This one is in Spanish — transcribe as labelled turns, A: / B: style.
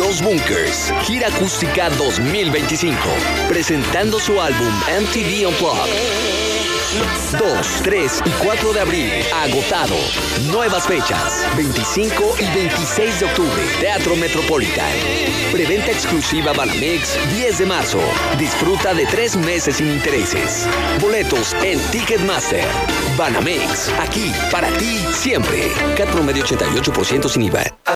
A: Los Bunkers, gira acústica 2025, presentando su álbum MTV Unplugged. 2, 3 y 4 de abril, agotado. Nuevas fechas, 25 y 26 de octubre, Teatro Metropolitan. Preventa exclusiva Banamex, 10 de marzo. Disfruta de 3 meses sin intereses. Boletos en Ticketmaster. Banamex, aquí, para ti, siempre. CAT promedio 88% sin IVA.